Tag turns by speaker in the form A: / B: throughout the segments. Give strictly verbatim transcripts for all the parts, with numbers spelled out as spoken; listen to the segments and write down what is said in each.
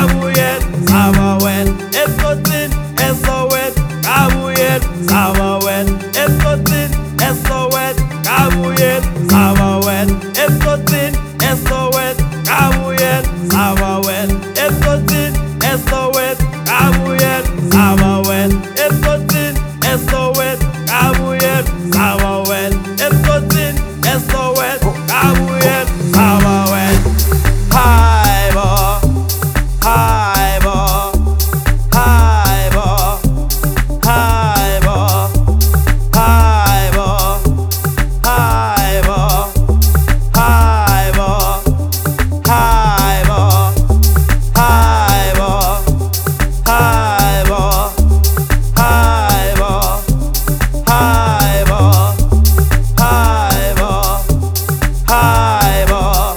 A: Kabuyet, Samawet, Eskotin, Esowet, Kabuyet, Samawet, Eskotin, Esowet, Kabuyet, Samawet, Eskotin, Esowet, Kabuyet, Samawet, Eskotin, Esowet, Kabuyet, Samawet, Eskotin, Esowet, Kabuyet, Samawet, Eskotin, Esowet, Kabuyet, Samawet. Hi bo, hi bo, hi bo, hi bo, hi bo, hi bo, hi bo, hi bo, hi bo, hi bo, hi bo, hi bo, hi bo, hi bo,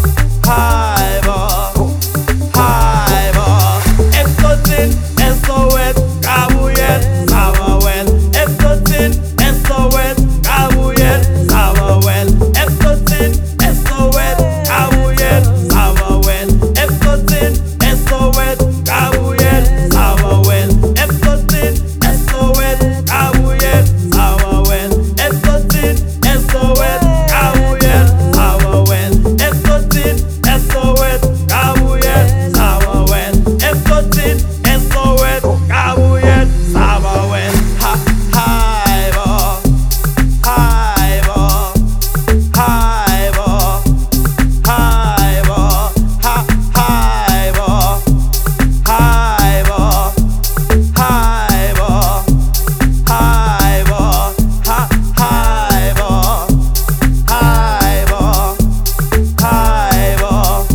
A: hi bo, hi bo. Eskotin, Esowet, Kabuyet, Samawet, Eskotin, Esowet, Kabuyet, Samawet, Eskotin, Esowet, Kabuyet, Samawet, Eskotin, Esowet, Kabuyet, Samawet, Eskotin, Esowet, Kabuyet, Samawet, Eskotin, Esowet, Kabuyet, Samawet, Eskotin, Esowet, Kabuyet, Samawet, Eskotin, Esowet, Kabuyet, Samawet. Ha, hi bo, hi bo, hi bo, hi bo, ha, hi bo, hi bo, hi bo, hi bo, ha, hi bo, hi bo, hi bo,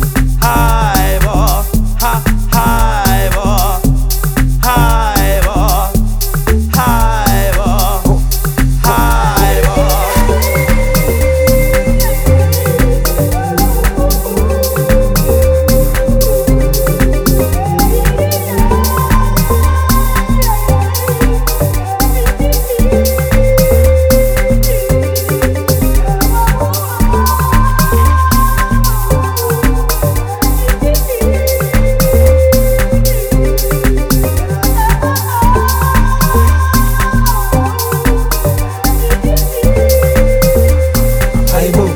A: hi bo, ha, hi bo, hi bo, hi bo, hi bo.
B: Hayibo,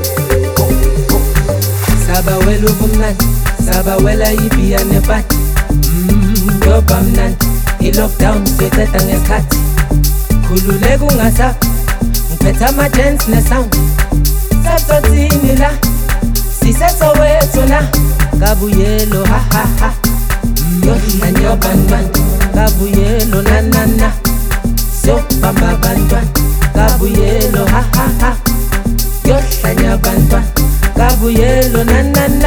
B: sabawela ubumnandi, sabawela ibhiya nepati. Mm, yoba mnandi, i-lockdown soyiqeda ngesikhathi. Khululeka ungasaphi, ngiphethe ama-dance ne-sound. Satsotini la, siseSoweto na. Kabuyelo ha ha ha, yohlanya yobantwana. Kabuyelo na na na, siyobamba abantwana. Kabuyelo ha ha ha, yohlanya abantwana. Kabuyelo na na na.